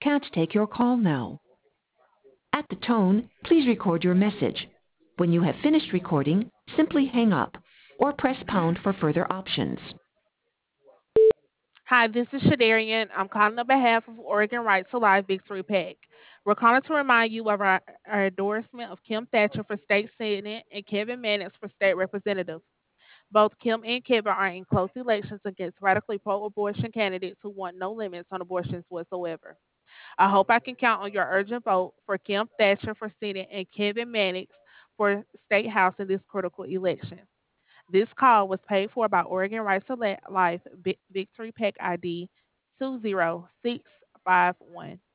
can't take your call now. At the tone, please record your message. When you have finished recording, simply hang up or press pound for further options. Hi, this is Shadarian. I'm calling on behalf of Oregon Right to Life Victory PAC. We're calling to remind you of our endorsement of Kim Thatcher for state senate and Kevin Mannix for state representative. Both Kim and Kevin are in close elections against radically pro-abortion candidates who want no limits on abortions whatsoever. I hope I can count on your urgent vote for Kim Thatcher for Senate and Kevin Mannix for State House in this critical election. This call was paid for by Oregon Right to Life Victory PAC ID 20651.